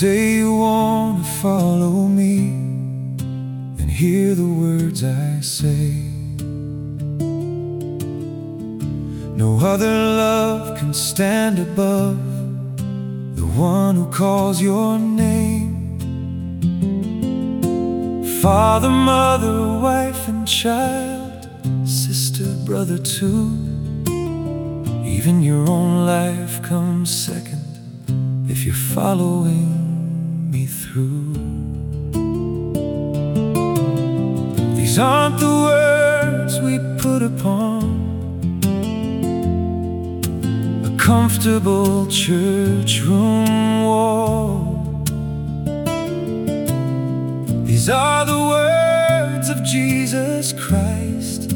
say you want to follow me, then hear the words I say. No other love can stand above the one who calls your name. Father, mother, wife and child, sister, brother too. Even your own life comes second if you're following me through. These aren't the words we put upon a comfortable church room wall. These are the words of Jesus Christ.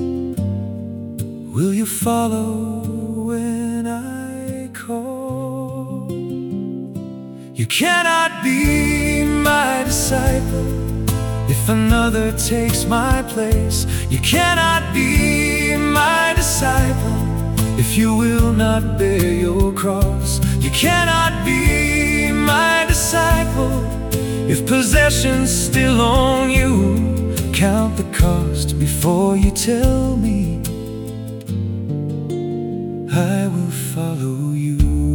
Will you follow when I call? You cannot be my disciple if another takes my place. You cannot be my disciple if you will not bear your cross. You cannot be my disciple if possessions still own you. Count the cost before you tell me I will follow you.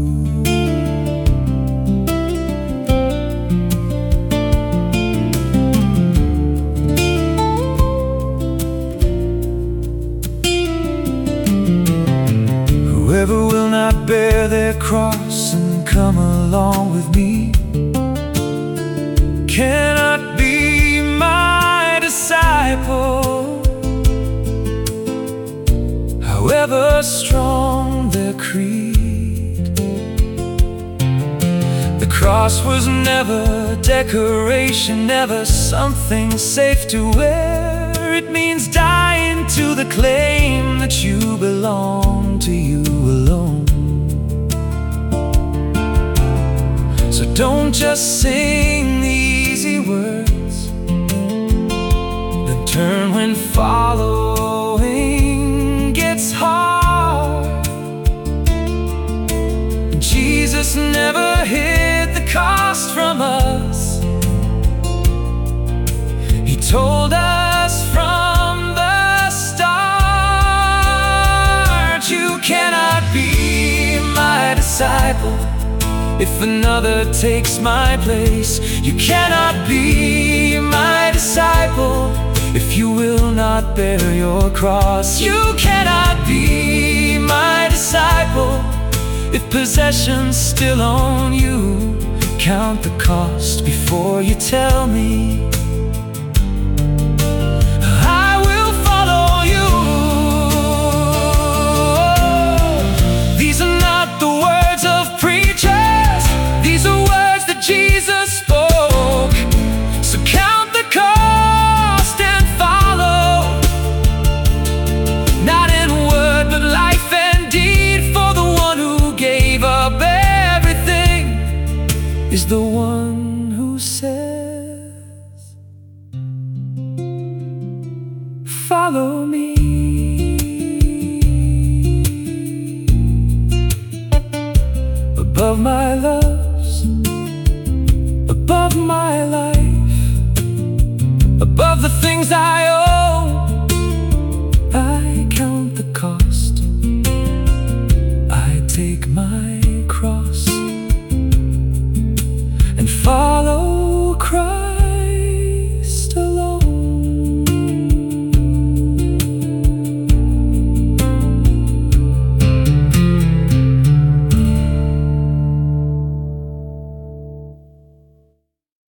Whoever will not bear their cross and come along with me cannot be my disciple. However strong their creed, the cross was never decoration, never something safe to wear. It means dying to the claim that you belong to you alone. So don't just sing the easy words, then turn when following gets hard. Jesus never hid the cost from us. He told us from the start, you cannot be my disciple if another takes my place. You cannot be my disciple if you will not bear your cross. You cannot be my disciple if possessions still own you. Count the cost before you tell me I will follow you. These are not the words of preachers, these are words that Jesus spoke. So count the cost and follow, not in word but life and deed. For the one who gave up everything is the one who says, follow me. Above my loves, above my life, above the things I owe,